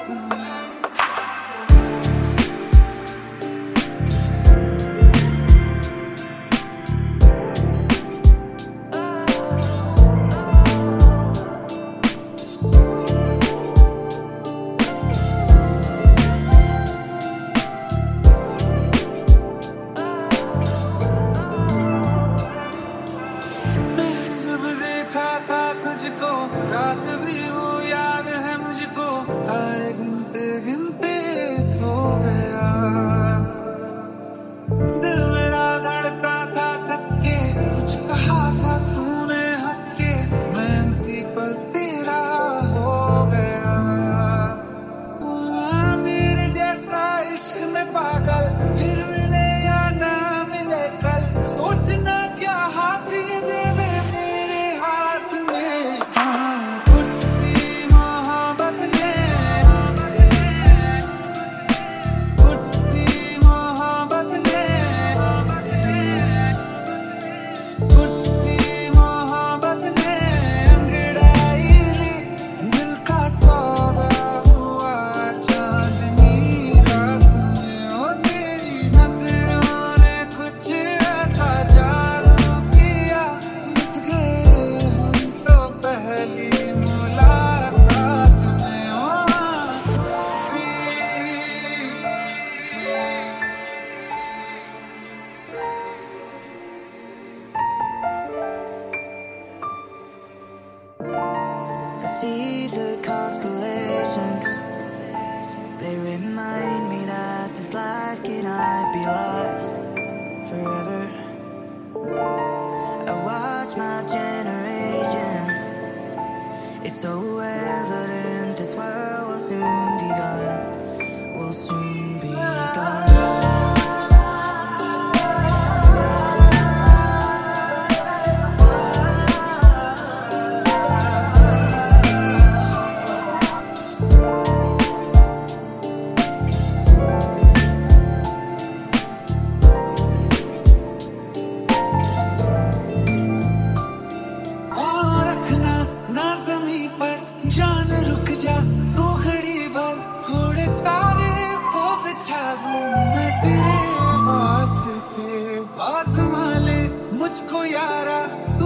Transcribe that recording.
रात में। जब देखा था तुझको रात भी वो याद है मुझको, हर गिनते गिनते सो गया। दिल मेरा धड़का था कस के, कुछ कहा था तूने हंस के, मैं उसी पल तेरा हो गया। मेरे जैसा इश्क में पागल फिर मिले या ना मिले कल, सोचना क्या हाथ ये दे दे मेरे हाथ में। फुटती मोहब्बत ने, फुटती मोहब्बत ने, फुटती मोहब्बत ने अंगड़ाई ली, दिल का सौदा हुआ चांदनी रात में। ओ तेरी नजरों ने कुछ ऐसा जादू किया, लुट गए हम तो पहली मुलाकात में। ओ I see the constellations. They remind me that this life cannot be lost forever. I watch my generation. It's so evident this world will soon be gone. Will soon be gone. रखना ना ज़मीं पर जान, रुक जा तो घड़ी भर, थोड़े तारे तो बिछा दूं मैं तेरे वास्ते। आज़मा ले मुझको यारा,